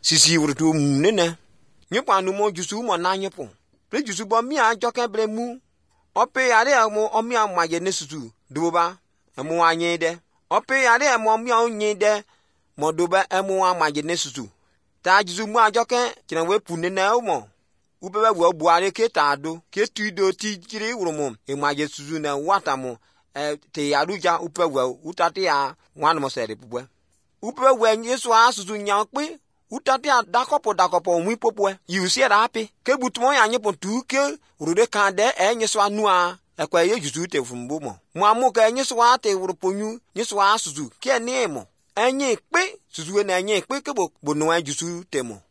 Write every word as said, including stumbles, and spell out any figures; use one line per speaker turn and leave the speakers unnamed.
sisi wurtu nene nyipa nu mo jusu mo na nyipo pre jusu bo mi a joke bre mu ope yare mo omi amaje ne susu duba emu anyi de ope yare mo mi onyi de mo duba emu amaje ne susu ta jusu mu ajoke kina we pu nene mo ube we wo buare ke ta do ke tuido ti jiri wurumo imaje susu na wata mo e te yaruja upe we utate ya wan mo sere pupwe upe we nyeso asusu nyankpe utate dakopo dakopo mu popwe yusi era api ke butumo ya nyipo tu ke urude kan de e nyeso anu a ekwa ye jusu te fumbo mo mo amu ka nyeso ate wuruponyu nyeso asusu ke ne mo enyi pe susu we na enyi pe ke bo no jusu te mo